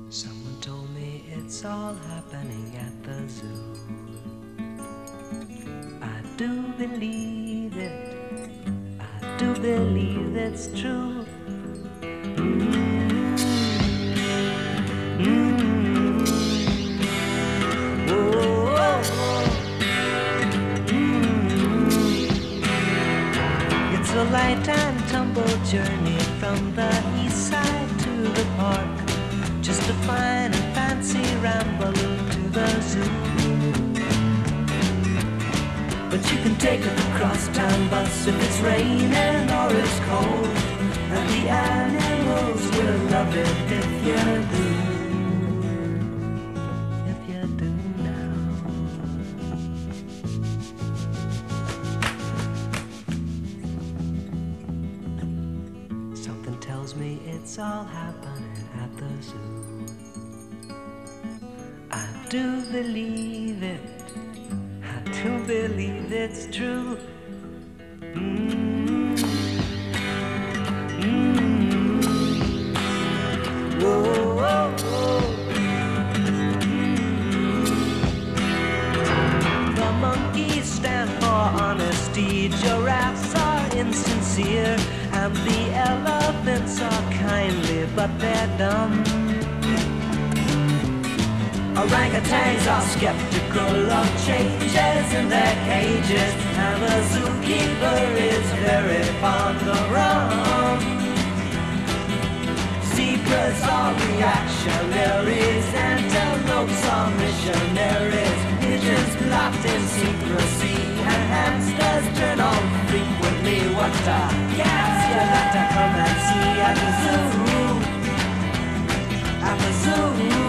Someone told me it's all happening at the zoo. I do believe it. I do believe it's true. Mm-hmm. Mm-hmm. Oh, oh, oh. Mm-hmm. It's a light and tumble journey from the east side to the park. Just a fine and fancy ramble to the zoo. But you can take a crosstown bus if it's raining or it's cold, and the animals will love it if you do. If you do now. Something tells me it's all happening at the zoo. I do believe it. I do believe it's true. Mm-hmm. Mm-hmm. Whoa, whoa, whoa. Mm-hmm. The monkeys stand for honesty, giraffes are insincere, and the elephants are kindly, but they're dumb. Orangutans are skeptical of changes in their cages, and the zookeeper is very fond of rum. Zebras are reactionaries, antelopes are missionaries, pigeons locked in secrecy, and hamsters turn on frequently. What a gas you got to come and see at the zoo, at the zoo.